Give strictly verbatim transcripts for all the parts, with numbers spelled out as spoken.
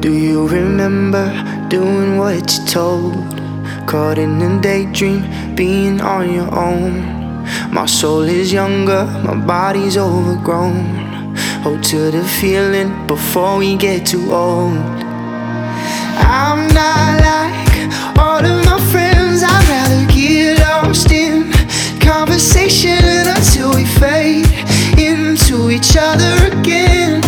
Do you remember doing what you told? Caught in a daydream, being on your own. My soul is younger, my body's overgrown. Hold to the feeling before we get too old. I'm not like all of my friends, I'd rather get lost in conversation until we fade into each other again.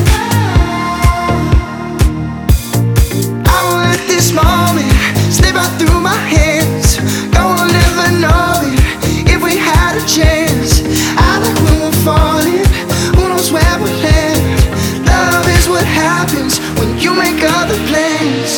I won't let this moment slip right through my hands. No one will ever know it if we had a chance. I like when we're falling, who knows where we'll land. Love is what happens when you make other plans.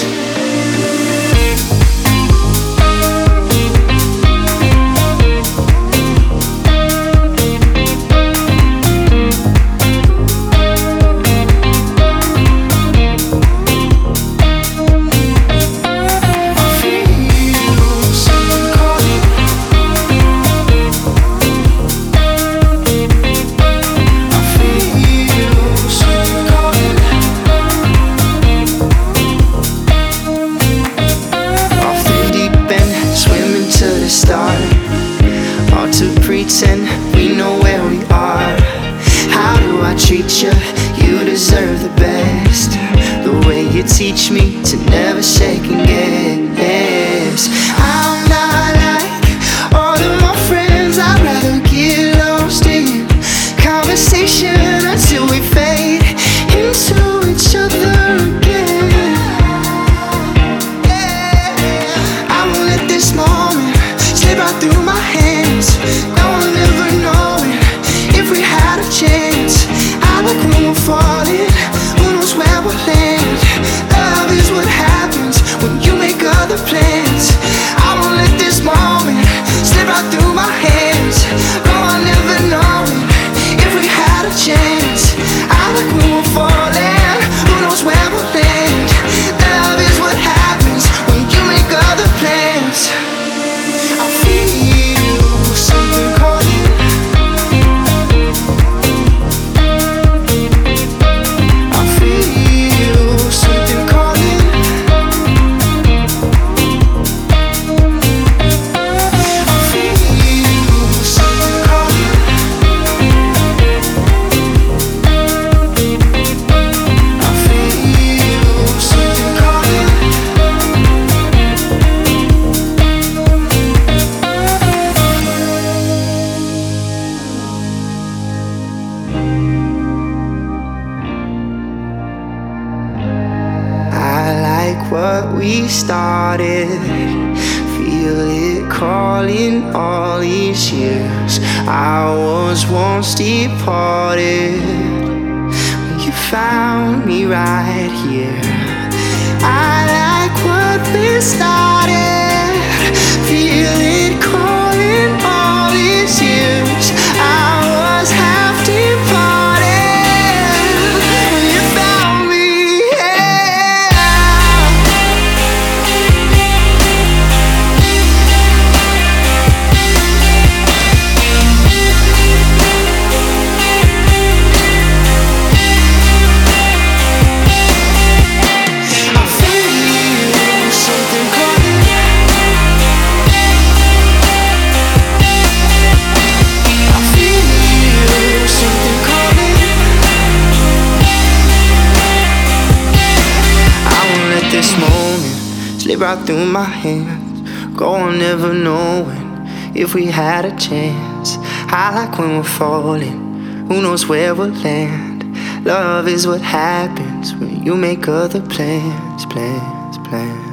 Hard to pretend we know where we are. How do I treat you? You deserve the best. The way you teach me to never second guess. I'm not like all of my friends, I'd rather get lost in conversation until we fade into each other again. I won't let this moment slip right through my hands. No one will ever know it if we had a chance. I like when we're falling, who knows where we'll land. Love is what happens when you make other plans. I won't let this moment slip right through my hands. No one will ever know it if we had a chance. I like when we're falling, who knows where we'll land. Love is what happens when you make other plans. I feel something calling. I feel something calling. I feel something calling. I feel something calling. I like what we started. Feel it crawling all these years. I was once departed, but you found me right here. I like what we started. Feel it crawling all these years. I was half departed, but you found me. Yeah. I feel something calling. I feel something calling. I won't let this moment slip right through my hands. Go on never knowing if we had a chance. I like when we're falling, who knows where we'll land. Love is what happens when you make other plans, plans, plans.